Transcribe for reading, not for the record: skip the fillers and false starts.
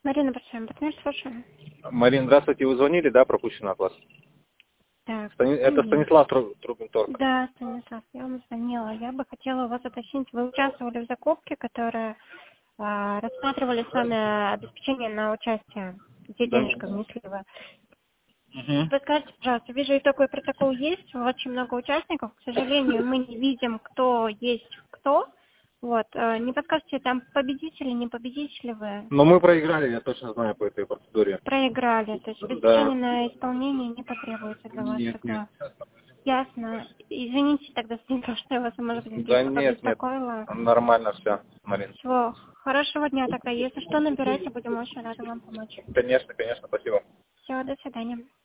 Марина, прощаем, партнер, слушаю. Марина, здравствуйте. Вы звонили, да, пропущено от вас? Так, Это Станислав Трубенторг. Да, Станислав, я вам звонила. Я бы хотела у вас уточнить, вы участвовали в закупке, которая рассматривали с вами обеспечение на участие, где Да. денежка внесли вы. Угу. Подскажите, пожалуйста, вижу, и такой протокол есть, очень много участников, к сожалению, мы не видим, кто есть кто. Вот, не подскажете, там победители, не победители вы? Но мы проиграли, я точно знаю по этой процедуре. Проиграли, то есть обеспечение Да. на исполнение не потребуется для вас Нет, нет. тогда. Ясно. Извините тогда, Станислав, что я вас, может быть, Да нет, нет. побеспокоила. Нормально все, Марина. Всего хорошего дня тогда. Если что, набирайте, будем очень рады вам помочь. Конечно, конечно, спасибо. Все, до свидания.